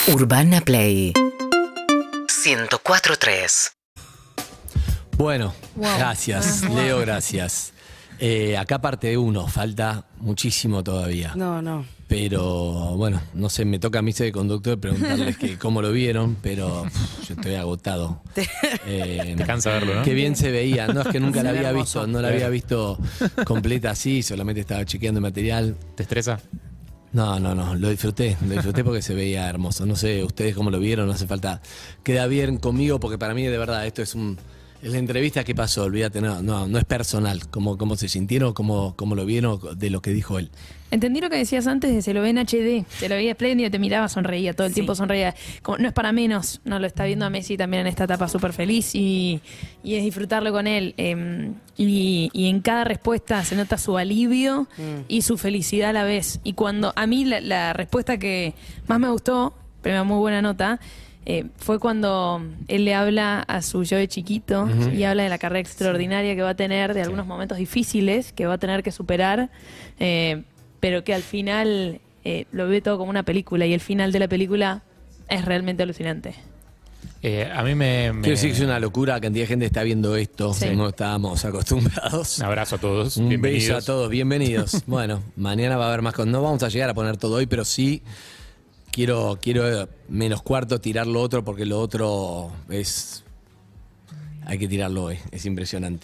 Urbana Play 104.3. Bueno, gracias, Leo, gracias. Acá parte 1, falta muchísimo todavía. No. Pero bueno, no sé, me toca a mí ser conductor preguntarles cómo lo vieron, pero yo estoy agotado. Te cansa verlo, ¿no? Qué bien se veía, no es que nunca la había hermoso. visto, no la había visto completa así, solamente estaba chequeando el material. ¿Te estresa? No, lo disfruté porque se veía hermoso. No sé, ustedes cómo lo vieron, no hace falta. Queda bien conmigo porque para mí de verdad esto es la entrevista que pasó, olvídate, no es personal, cómo se sintieron, cómo lo vieron de lo que dijo él. Entendí lo que decías antes de se lo ve en HD, se lo veía espléndido, te miraba, sonreía, todo el tiempo sonreía. Como, no es para menos, no lo está viendo a Messi también en esta etapa súper feliz y es disfrutarlo con él. Y en cada respuesta se nota su alivio y su felicidad a la vez. Y cuando a mí la respuesta que más me gustó, pero me da muy buena nota, fue cuando él le habla a su yo de chiquito y habla de la carrera extraordinaria que va a tener, de algunos momentos difíciles que va a tener que superar, pero que al final lo ve todo como una película y el final de la película es realmente alucinante. A mí me... Quiero decir que es una locura, cantidad de gente está viendo esto, Sí. no estábamos acostumbrados. Un abrazo a todos, Un bienvenidos. beso a todos, bienvenidos. Bueno, mañana va a haber más cosas. No vamos a llegar a poner todo hoy, pero sí quiero menos cuarto tirar lo otro porque lo otro hay que tirarlo hoy, es impresionante.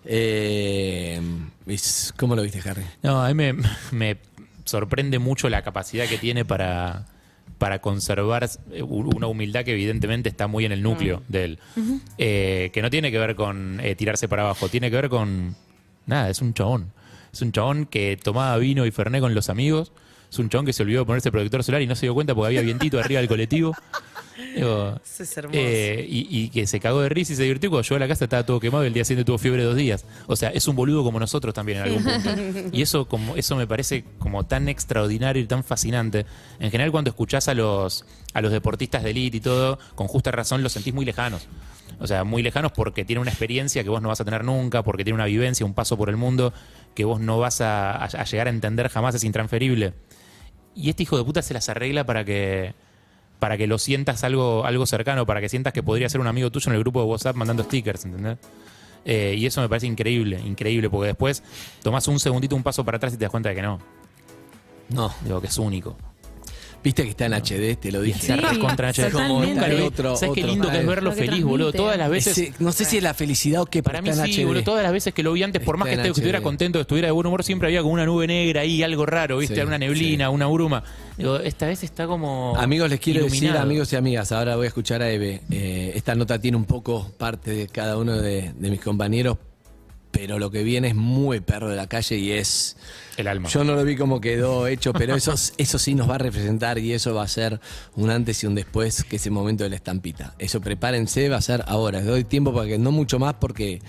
¿Cómo lo viste, Harry? No, a mí me sorprende mucho la capacidad que tiene para conservar una humildad que evidentemente está muy en el núcleo de él. Que no tiene que ver con tirarse para abajo, tiene que ver con... Nada, es un chabón. Es un chabón que tomaba vino y fernet con los amigos. Es un chabón que se olvidó de ponerse protector solar y no se dio cuenta porque había vientito arriba del colectivo. Digo, Eso es hermoso. y que se cagó de risa y se divirtió. Cuando llegó a la casa estaba todo quemado y el día siguiente tuvo fiebre 2 días. O sea, es un boludo como nosotros también en algún punto. Y eso me parece como tan extraordinario y tan fascinante. En general, cuando escuchás a los deportistas de élite y todo, con justa razón los sentís muy lejanos. O sea, muy lejanos porque tiene una experiencia que vos no vas a tener nunca, porque tiene una vivencia, un paso por el mundo que vos no vas a llegar a entender jamás, es intransferible. Y este hijo de puta se las arregla para que lo sientas algo cercano, para que sientas que podría ser un amigo tuyo en el grupo de WhatsApp mandando stickers, ¿entendés? Y eso me parece increíble, porque después tomás un segundito, un paso para atrás y te das cuenta de que no. No. Digo, que es único. Viste que está en HD, te lo dije. Se recontra Sí, HD. como Nunca el lo vi. otro- ¿Sabes qué otro lindo que es style. verlo Lo que feliz, boludo? transmite. Todas las veces... No sé si es la felicidad o qué, Para mí está en sí, HD. boludo. Todas las veces que lo vi antes, por más que Está en estuviera HD. contento, estuviera de buen humor, siempre había como una nube negra ahí, algo raro, ¿viste? Sí, Una neblina, una bruma. Digo, esta vez está como Amigos, les quiero decir, iluminado. amigos y amigas, ahora voy a escuchar a Eve. Esta nota tiene un poco parte de cada uno de mis compañeros, pero lo que viene es muy perro de la calle y es... El alma. Yo no lo vi como quedó hecho, pero eso sí nos va a representar y eso va a ser un antes y un después, que ese momento de la estampita. Eso prepárense, va a ser ahora. Les doy tiempo para que no mucho más porque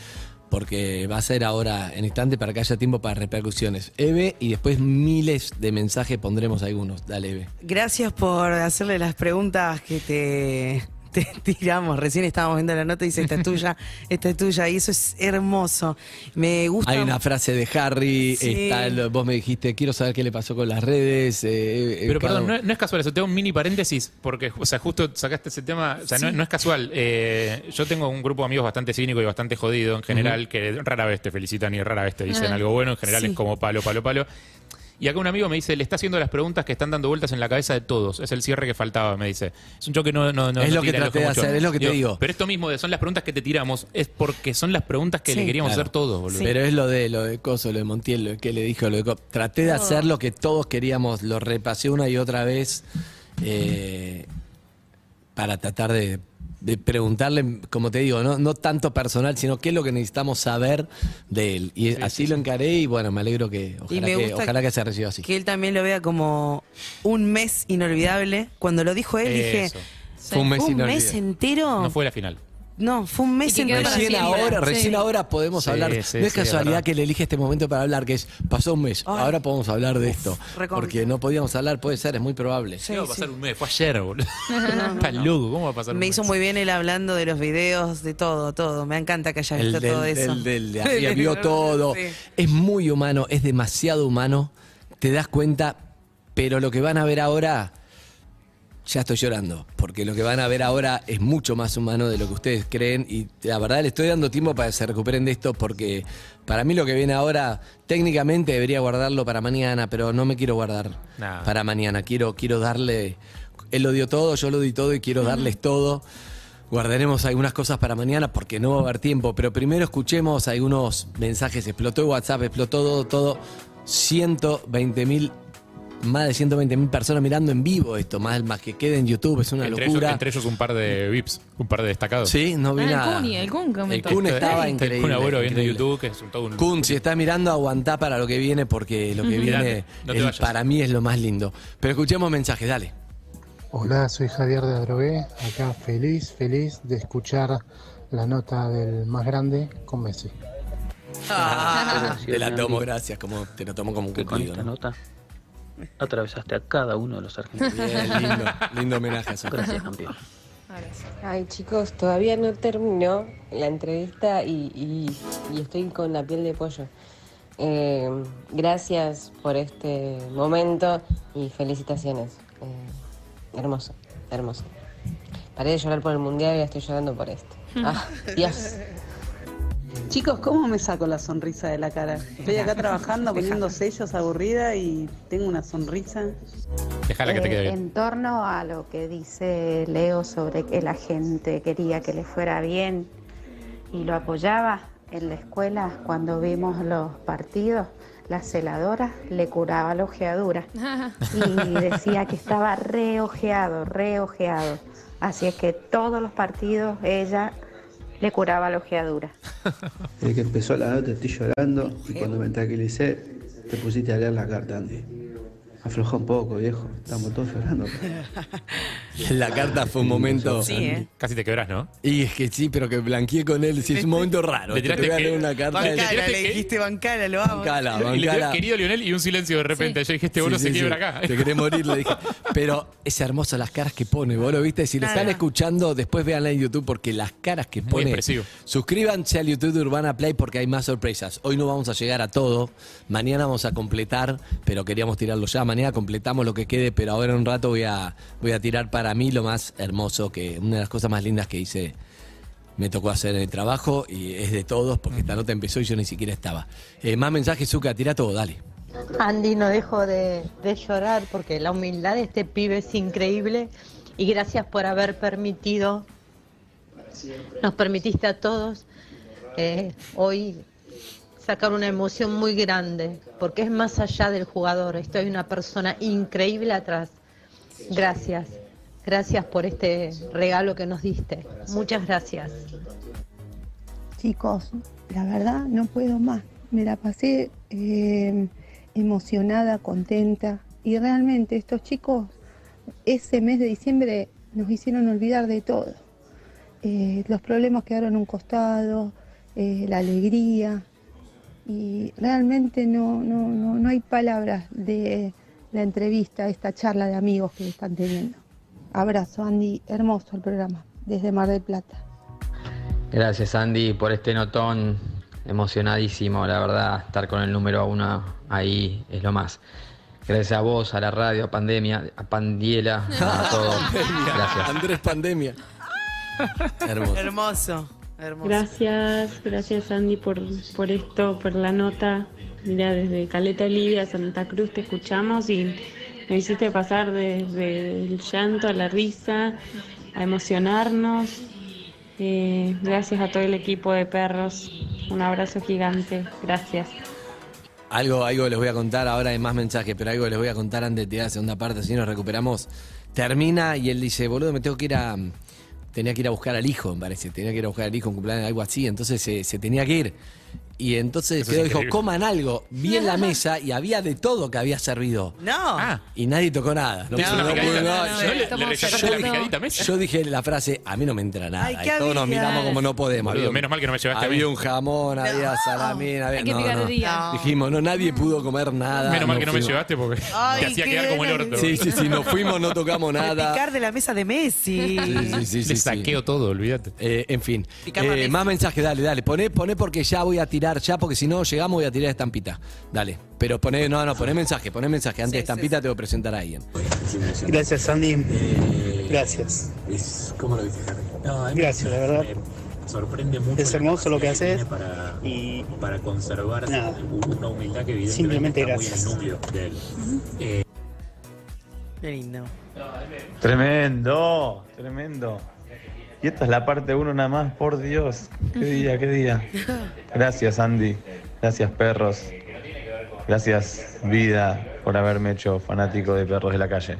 va a ser ahora en instante para que haya tiempo para repercusiones. Eve, y después miles de mensajes pondremos algunos. Dale, Eve. Gracias por hacerle las preguntas que te tiramos. Recién estábamos viendo la nota y dice, esta es tuya, y eso es hermoso. Me gusta. Hay una frase de Harry, Sí. vos me dijiste, quiero saber qué le pasó con las redes. Pero perdón, no es casual eso. Tengo un mini paréntesis, porque, o sea, justo sacaste ese tema. O sea, no es casual. Yo tengo un grupo de amigos bastante cínico y bastante jodido en general, que rara vez te felicitan y rara vez te dicen algo bueno. En general Sí. es como palo. Y acá un amigo me dice, le está haciendo las preguntas que están dando vueltas en la cabeza de todos. Es el cierre que faltaba, me dice. Es un show que no Es lo que tira el traté ojo de mucho. hacer, es lo que te digo. Pero esto mismo son las preguntas que te tiramos, es porque son las preguntas que Sí. le queríamos Claro. hacer todos, boludo. Pero es lo de Coso, lo de Montiel, lo que le dijo, traté de hacer lo que todos queríamos, lo repasé una y otra vez para tratar de preguntarle, como te digo, no tanto personal, sino qué es lo que necesitamos saber de él. Y así lo encaré y bueno, me alegro que Y me gusta ojalá que se reciba así. que él también lo vea como un mes inolvidable. Cuando lo dijo él, dije, Eso. Fue un mes ¿un inolvidable. mes entero? No fue la final. No, fue un mes Y que quedó entero. para Recién siempre. ahora, Sí. recién ahora podemos Sí, hablar. sí, no es sí, es casualidad verdad. que le elige este momento para hablar, que es pasó un mes. Ay. Ahora podemos hablar de esto. recontra. Porque no podíamos hablar, puede ser, es muy probable. Sí, ¿Qué va a sí. pasar un mes? Fue ayer, boludo. Estás loco, ¿cómo va a pasar un Me mes? hizo muy bien él hablando de los videos, de todo. Me encanta que haya visto todo eso. de arriba, vio todo. Sí. Es muy humano, es demasiado humano. Te das cuenta, pero lo que van a ver ahora, ya estoy llorando, porque lo que van a ver ahora es mucho más humano de lo que ustedes creen y la verdad le estoy dando tiempo para que se recuperen de esto porque para mí lo que viene ahora técnicamente debería guardarlo para mañana, pero no me quiero guardar para mañana, quiero darle, él lo dio todo, yo lo di todo y quiero darles todo. Guardaremos algunas cosas para mañana porque no va a haber tiempo, pero primero escuchemos algunos mensajes. Explotó WhatsApp, explotó todo. 120.000, más de 120.000 personas mirando en vivo esto, más que quede en YouTube, es una locura. Entre ellos un par de VIPs, un par de destacados. Sí, no vi nada. El Kun comentó. El Kun estaba increíble. El Kun Agüero viendo increíble. YouTube, que es todo un... Kun, si estás mirando, aguantá para lo que viene porque lo que viene No te vayas. para mí es lo más lindo. Pero escuchemos mensajes, dale. Hola, soy Javier de Adrogué, acá feliz de escuchar la nota del más grande con Messi. Te la tomo, gracias, te lo tomo como un Que con cumplido. esta ¿no? nota atravesaste a cada uno de los argentinos. Bien, lindo homenaje a eso. Gracias, campeón. Ay, chicos, todavía no terminó la entrevista y estoy con la piel de pollo. Gracias por este momento y felicitaciones. Hermoso. Paré de llorar por el mundial y ahora estoy llorando por esto. Dios. Chicos, ¿cómo me saco la sonrisa de la cara? Estoy acá trabajando, poniendo sellos, aburrida y tengo una sonrisa. Déjala que te quede bien. En torno a lo que dice Leo sobre que la gente quería que le fuera bien y lo apoyaba, en la escuela cuando vimos los partidos, la celadora le curaba la ojeadura y decía que estaba reojeado. Así es que todos los partidos ella le curaba la ojeadura. Desde que empezó la nota estoy llorando y cuando me tranquilicé te pusiste a leer la carta, Andy. Afloja un poco, viejo. Estamos todos llorando. La carta fue un momento... Sí, Casi te quebrás, ¿no? Y es que sí, pero que blanqueé con él. Sí, es un momento raro. Le tiraste te voy a que- leer una carta. Bancala, le dijiste bancala, lo amo. Bancala. Y le dio querido Lionel y un silencio de repente. Yo dije, este boludo se quiebra acá. Te querés morir, le dije. Pero es hermoso las caras que pone, vos lo viste. Si lo están escuchando, después véanla en YouTube porque las caras que Muy pone. expresivo. Suscríbanse al YouTube de Urbana Play porque hay más sorpresas. Hoy no vamos a llegar a todo. Mañana vamos a completar, pero queríamos tirarlo ya. Mañana completamos lo que quede, pero ahora en un rato voy a tirar para mí lo más hermoso, que una de las cosas más lindas que hice. Me tocó hacer en el trabajo y es de todos porque esta nota empezó y yo ni siquiera estaba. Más mensajes, Zucca, tira todo, dale. Andy, no dejo de llorar porque la humildad de este pibe es increíble y gracias por haber nos permitiste a todos hoy sacar una emoción muy grande porque es más allá del jugador, estoy una persona increíble atrás. Gracias por este regalo que nos diste. Muchas gracias. Chicos, la verdad no puedo más. Me la pasé emocionada, contenta y realmente estos chicos ese mes de diciembre nos hicieron olvidar de todo. Los problemas quedaron a un costado, la alegría y realmente no hay palabras de la entrevista, esta charla de amigos que están teniendo. Abrazo, Andy, hermoso el programa, desde Mar del Plata. Gracias, Andy, por este notón. Emocionadísimo, la verdad, estar con el número 1 ahí es lo más. Gracias a vos, a la radio, a Pandemia, a Pandiela, a todos. Gracias. Andrés Pandemia. Hermoso. Gracias Andy por esto, por la nota. Mira, desde Caleta Olivia, Santa Cruz te escuchamos y me hiciste pasar desde el llanto a la risa, a emocionarnos. Gracias a todo el equipo de perros. Un abrazo gigante. Gracias. Algo les voy a contar, ahora hay más mensajes, pero algo les voy a contar antes de tirar la segunda parte, así nos recuperamos. Termina y él dice, boludo, me tengo que ir tenía que ir a buscar al hijo, me parece, tenía que ir a buscar al hijo en cumpleaños, algo así, entonces se tenía que ir. Y entonces Eso quedó, es dijo, increíble. coman algo. Vi en la mesa y había de todo que había servido. No. Y nadie tocó nada. Te hizo una picadita. Le rechazaste Yo la dije- picadita, Messi. Yo dije la frase, a mí no me entra nada. Ay, Y ¿qué todos nos había? miramos como no podemos. Boludo, menos mal que no me llevaste a mí. Había un jamón, había salamín, había... Ay, qué picardía. Dijimos, no, nadie pudo comer nada. Menos mal nos que no me fuimos. llevaste porque Ay, te hacía qué quedar como el ganas. orto. Sí, nos fuimos, no tocamos nada. Picar de la mesa de Messi. Sí. Le saqueo todo, olvídate. En fin. Picar la mesa. Más mensajes, dale. Poné porque ya voy a tirar. hablar ya, porque si no llegamos voy a tirar estampita. Dale. Pero poné mensaje. Antes de estampita te voy a presentar a alguien. Gracias, Andy. Gracias. ¿Cómo lo viste? Gracias, la verdad. Sorprende mucho. Es hermoso lo que haces. Para conservar una humildad que evidentemente simplemente está gracias. muy en el núcleo de él. Qué lindo. Tremendo. Y esta es la parte 1 nada más, por Dios. Qué día. Gracias, Andy. Gracias, perros. Gracias, vida, por haberme hecho fanático de Perros de la Calle.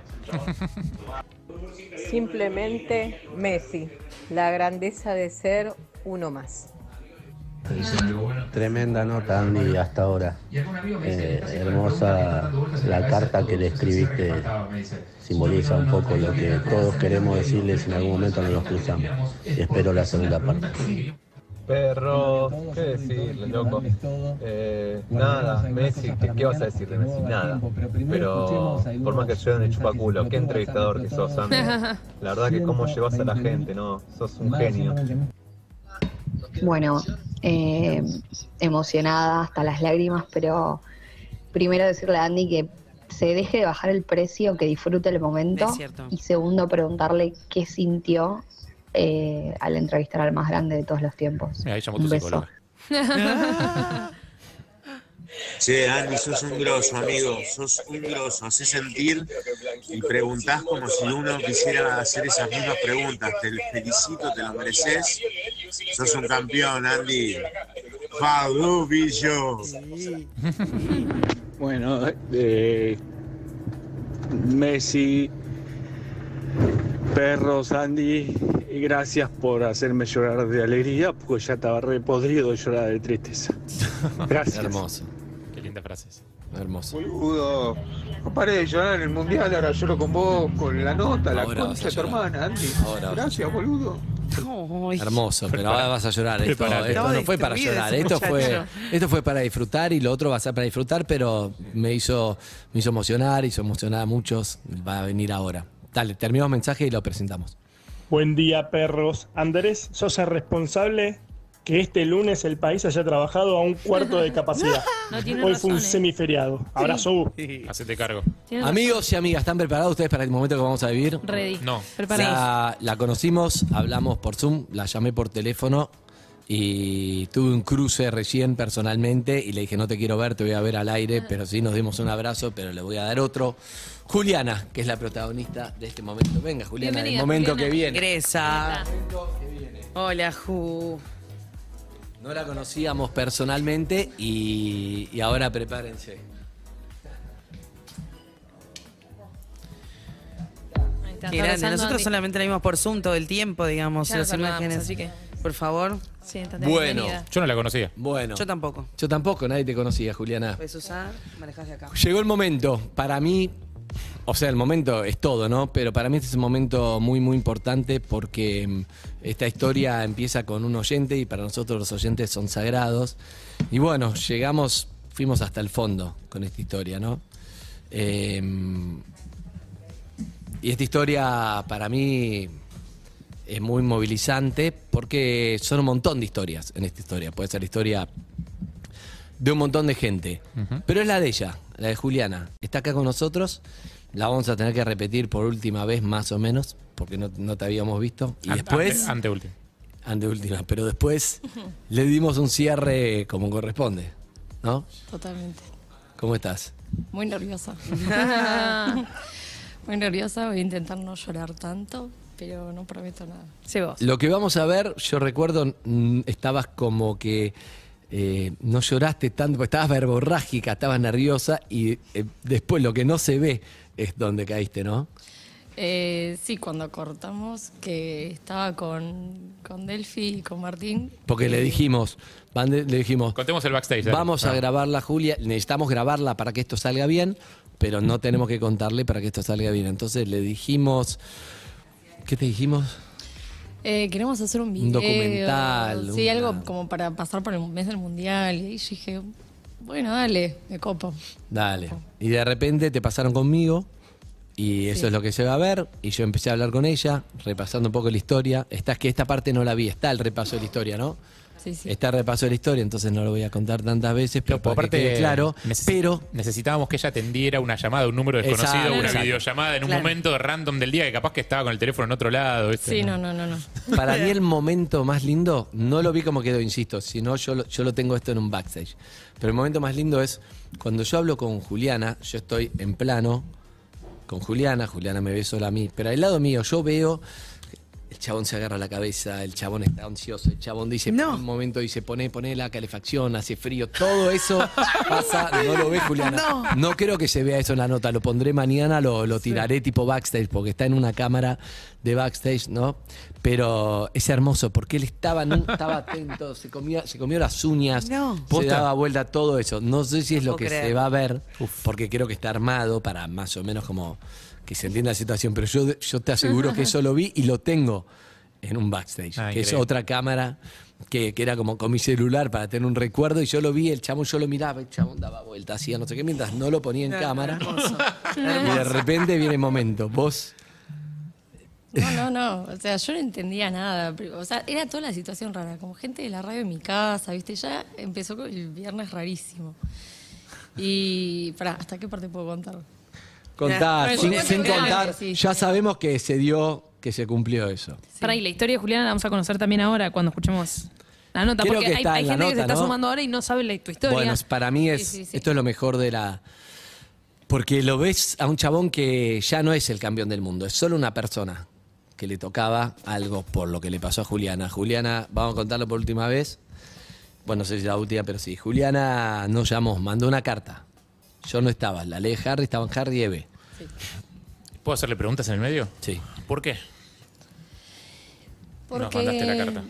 Simplemente Messi, la grandeza de ser uno más. Tremenda nota, Andy, hasta ahora. Hermosa la carta que le escribiste. Simboliza un poco lo que todos queremos decirles en algún momento nos los cruzamos. Y espero la segunda parte. Perro, ¿qué decirle, loco? Nada, Messi, ¿qué vas a decir de Messi? Nada. Pero por más que yo de chupaculo, qué entrevistador que sos, Andy. La verdad que cómo llevas a la gente, ¿no? Sos un genio. Bueno, emocionada hasta las lágrimas, pero primero decirle a Andy que se deje de bajar el precio, que disfrute el momento. Es cierto. Y segundo, preguntarle qué sintió al entrevistar al más grande de todos los tiempos. Ahí llamó Un tu beso. psicóloga. Che, Andy, sos un grosso, amigo, sos un grosso, hacés sentir y preguntás como si uno quisiera hacer esas mismas preguntas. Te felicito, te lo mereces, sos un campeón, Andy. Fadubillo. Bueno, Messi, perros, Andy, y gracias por hacerme llorar de alegría, porque ya estaba re podrido de llorar de tristeza. Gracias. Hermoso. Qué lindas frases. Hermoso. Boludo, no paré de llorar en el mundial, ahora lloro con vos, con la nota, la Ahora concha vas de a tu llorar. hermana, Andy. Ahora vas a Gracias, boludo. Hermoso, pero ahora vas a llorar. Esto no fue para llorar, esto fue para disfrutar y lo otro va a ser para disfrutar, pero me hizo emocionar, hizo emocionar a muchos. Va a venir ahora. Dale, terminamos mensaje y lo presentamos. Buen día, perros. Andrés, sos el responsable que este lunes el país haya trabajado a un cuarto de capacidad. No tiene Hoy fue un razón, semiferiado. Abrazo. Hacete cargo. Amigos y amigas, ¿están preparados ustedes para el momento que vamos a vivir? Ready. No. Preparados. La conocimos, hablamos por Zoom, la llamé por teléfono y tuve un cruce recién personalmente y le dije, no te quiero ver, te voy a ver al aire, pero sí nos dimos un abrazo, pero le voy a dar otro. Juliana, que es la protagonista de este momento. Venga, Juliana, Bienvenida, el momento Juliana. que viene. Gresa. Hola, Ju. No la conocíamos personalmente y ahora prepárense. Ahí está, Qué está grande. abrazando, Nosotros Andy. solamente la vimos por Zoom todo el tiempo, digamos, Ya las nos saludamos, imágenes. así que- Por favor. Siéntate, Bueno. bienvenida. Yo no la conocía. Bueno. Yo tampoco. Yo tampoco, nadie te conocía, Juliana. Puedes usar, manejás de acá. Llegó el momento, para mí, o sea, el momento es todo, ¿no? Pero para mí este es un momento muy, muy importante porque esta historia empieza con un oyente y para nosotros los oyentes son sagrados. Y bueno, fuimos hasta el fondo con esta historia, ¿no? Y esta historia para mí es muy movilizante porque son un montón de historias en esta historia. Puede ser la historia de un montón de gente. Pero es la de ella, la de Juliana. Está acá con nosotros. La vamos a tener que repetir por última vez, más o menos, porque no te habíamos visto. Y después... Anteúltima. Anteúltima. Pero después le dimos un cierre como corresponde, ¿no? Totalmente. ¿Cómo estás? Muy nerviosa. Muy nerviosa, voy a intentar no llorar tanto, pero no prometo nada. Sí, vos. Lo que vamos a ver, yo recuerdo, estabas como que no lloraste tanto, porque estabas verborrágica, estabas nerviosa y después lo que no se ve es donde caíste, ¿no? Sí, cuando cortamos, que estaba con Delphi y con Martín. Porque le dijimos, contemos el backstage. dale. Vamos a grabarla, Julia, necesitamos grabarla para que esto salga bien, pero no tenemos que contarle para que esto salga bien. Entonces le dijimos, ¿qué te dijimos? Queremos hacer un video. Un documental. Sí, algo como para pasar por el mes del mundial. Y yo dije, bueno, dale, me copo. Dale. Y de repente te pasaron conmigo y eso es lo que se va a ver. Y yo empecé a hablar con ella, repasando un poco la historia. Esta parte no la vi, está el repaso de la historia, ¿no? Sí, sí. Está repaso de la historia, entonces no lo voy a contar tantas veces, pero para que quede claro. Pero necesitábamos que ella atendiera una llamada de un número desconocido, Exacto, una exacto. videollamada en un Claro. momento random del día que capaz que estaba con el teléfono en otro lado. ¿viste? Sí, no. para mí el momento más lindo, no lo vi como quedó, insisto, sino yo lo tengo esto en un backstage. Pero el momento más lindo es cuando yo hablo con Juliana, yo estoy en plano con Juliana me ve sola a mí, pero al lado mío yo veo, el chabón se agarra la cabeza, el chabón está ansioso, el chabón dice, en un momento dice, pone la calefacción, hace frío, todo eso pasa, no lo ve Juliana. No creo que se vea eso en la nota, lo pondré mañana, lo tiraré tipo backstage, porque está en una cámara de backstage, ¿no? Pero es hermoso, porque él estaba atento, se comió las uñas, se daba vuelta, todo eso. No sé si es lo que se va a ver, porque creo que está armado para más o menos como que se entienda la situación, pero yo te aseguro que eso lo vi y lo tengo en un backstage, que increíble. es otra cámara que era como con mi celular para tener un recuerdo, y yo lo vi, el chabón, yo lo miraba, el chabón daba vuelta, hacía no sé qué, mientras no lo ponía en cámara. Y de repente viene el momento, vos... No. O sea, yo no entendía nada. O sea, era toda la situación rara. Como gente de la radio en mi casa, ¿viste? Ya empezó con el viernes rarísimo. Y, ¿hasta qué parte puedo contar? Contar, Bueno, sin bueno, contar, sí. ya sabemos que se dio, que se cumplió eso. Pará, y la historia de Juliana la vamos a conocer también ahora cuando escuchemos la nota. Creo porque que hay está en la gente que se nota, está ¿no? sumando ahora y no sabe tu historia. Bueno, para mí Sí. esto es lo mejor de la... Porque lo ves a un chabón que ya no es el campeón del mundo, es solo una persona que le tocaba algo por lo que le pasó a Juliana. Juliana, vamos a contarlo por última vez. Bueno, no sé si la última, pero sí. Juliana nos llamó, mandó una carta. Yo no estaba, la lee Harry, estaban Harry y Eve. ¿Puedo hacerle preguntas en el medio? Sí. ¿Por qué? Porque Nos mandaste la carta.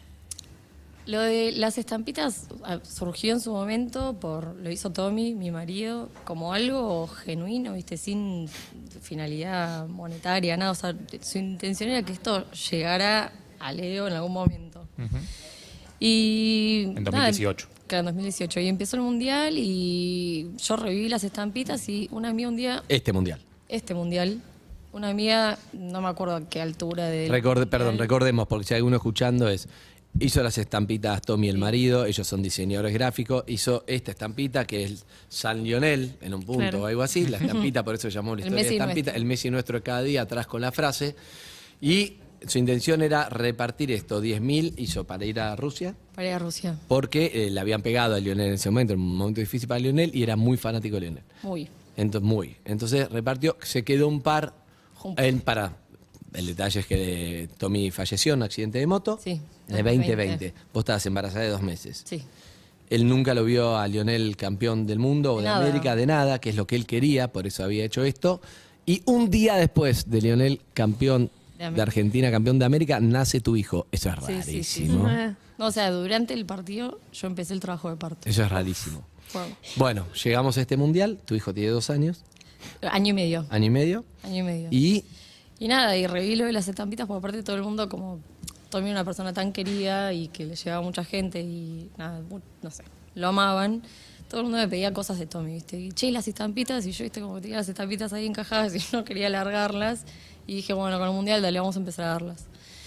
lo de las estampitas surgió en su momento lo hizo Tommy, mi marido, como algo genuino, ¿viste? Sin finalidad monetaria, nada. O sea, su intención era que esto llegara a Leo en algún momento. Y En 2018. Claro, en 2018. Y empezó el mundial y yo reviví las estampitas y una amiga un día, Este mundial. una amiga, no me acuerdo a qué altura del Recordemos, porque si hay alguno escuchando, hizo las estampitas Tommy, el marido, ellos son diseñadores gráficos, hizo esta estampita que es San Lionel, en un punto Claro. o algo así, la estampita, por eso se llamó la El historia de Messi estampita, nuestro. el Messi nuestro de cada día, atrás con la frase, y su intención era repartir esto, 10.000 hizo para ir a Rusia, para ir a Rusia. porque le habían pegado a Lionel en ese momento, en un momento difícil para Lionel, y era muy fanático de Lionel. Muy. Entonces repartió, se quedó un par, el detalle es que Tommy falleció en un accidente de moto Sí. en el 2020. Vos estabas embarazada de 2 meses. Sí. Él nunca lo vio a Lionel campeón del mundo o de Nada. América, de nada, que es lo que él quería, por eso había hecho esto. Y un día después de Lionel campeón de Argentina, campeón de América, nace tu hijo. Eso es Sí, rarísimo. No, o sea, durante el partido yo empecé el trabajo de parto. Eso es rarísimo. Wow. Bueno, llegamos a este mundial, tu hijo tiene 2 años, Año y medio. año y medio. Y Y nada, y reví lo de las estampitas, porque aparte todo el mundo, como Tommy era una persona tan querida y que le llevaba mucha gente y nada, no sé, lo amaban. Todo el mundo me pedía cosas de Tommy, ¿viste? Y che, las estampitas, y yo, ¿viste? Como tenía las estampitas ahí encajadas y no quería largarlas. Y dije, bueno, con el mundial, dale, vamos a empezar a darlas.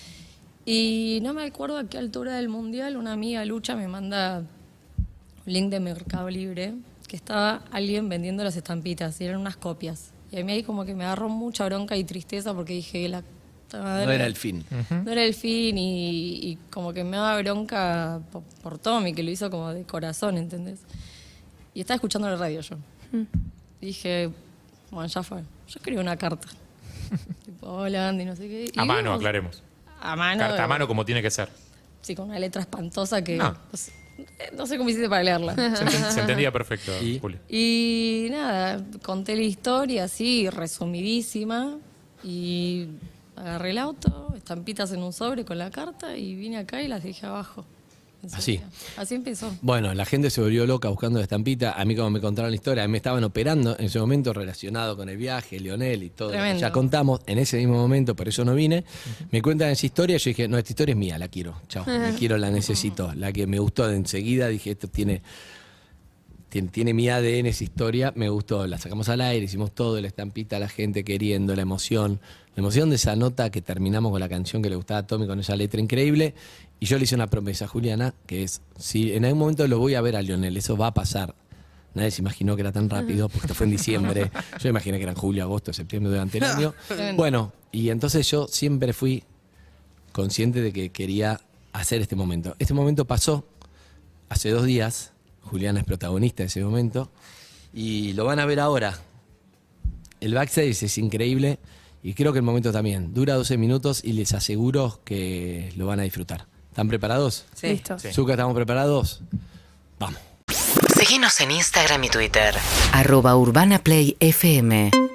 Y no me acuerdo a qué altura del mundial, una amiga, Lucha, me manda un link de Mercado Libre, que estaba alguien vendiendo las estampitas, y eran unas copias. Y a mí ahí como que me agarró mucha bronca y tristeza porque dije, la puta madre, no era el fin. no era el fin y como que me daba bronca por Tommy, que lo hizo como de corazón, ¿entendés? Y estaba escuchando la radio yo. Y dije, bueno, ya fue. Yo escribí una carta. Tipo, hola Andy, no sé qué. Y A mano, vimos- aclaremos. A mano. Carta a mano como tiene que ser. Sí, con una letra espantosa que No. no sé cómo hiciste para leerla. Se entendía perfecto, Julio. Y nada, conté la historia así, resumidísima, y agarré el auto, estampitas en un sobre con la carta, y vine acá y las dejé abajo. Así. Así empezó. Bueno, la gente se volvió loca buscando la estampita. A mí, como me contaron la historia, a mí me estaban operando en ese momento relacionado con el viaje, Lionel y todo. Lo que Tremendo. ya contamos en ese mismo momento, por eso no vine. Me cuentan esa historia, yo dije, no, esta historia es mía, la quiero. Chao, la quiero, la necesito. La que me gustó de enseguida, dije, esto tiene tiene mi ADN esa historia, me gustó. La sacamos al aire, hicimos todo, la estampita, la gente queriendo, la emoción de esa nota que terminamos con la canción que le gustaba a Tommy, con esa letra increíble. Y yo le hice una promesa a Juliana, que es, si en algún momento lo voy a ver a Lionel, eso va a pasar. Nadie se imaginó que era tan rápido, porque esto fue en diciembre. Yo imaginé que era en julio, agosto, septiembre durante el año. Bueno, y entonces yo siempre fui consciente de que quería hacer este momento. Este momento pasó hace 2 días. Juliana es protagonista de ese momento. Y lo van a ver ahora. El backstage es increíble y creo que el momento también. Dura 12 minutos y les aseguro que lo van a disfrutar. ¿Están preparados? Sí. Listo. Sí. Zucca, ¿estamos preparados? Vamos. Síguenos en Instagram y Twitter. @UrbanaPlayFM.